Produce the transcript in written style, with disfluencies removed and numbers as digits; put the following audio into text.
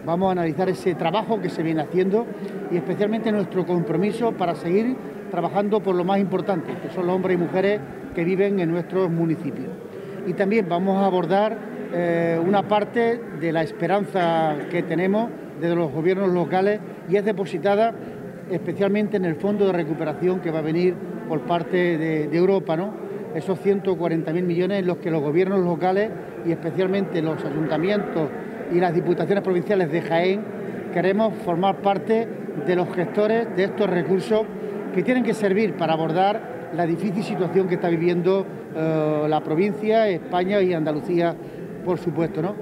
Vamos a analizar ese trabajo que se viene haciendo y especialmente nuestro compromiso para seguir trabajando por lo más importante, que son los hombres y mujeres que viven en nuestros municipios. Y también vamos a abordar una parte de la esperanza que tenemos desde los gobiernos locales y es depositada especialmente en el fondo de recuperación que va a venir por parte de Europa, ¿no? Esos 140.000 millones en los que los gobiernos locales y especialmente los ayuntamientos y las diputaciones provinciales de Jaén queremos formar parte de los gestores de estos recursos que tienen que servir para abordar la difícil situación que está viviendo la provincia, España y Andalucía, por supuesto, ¿no?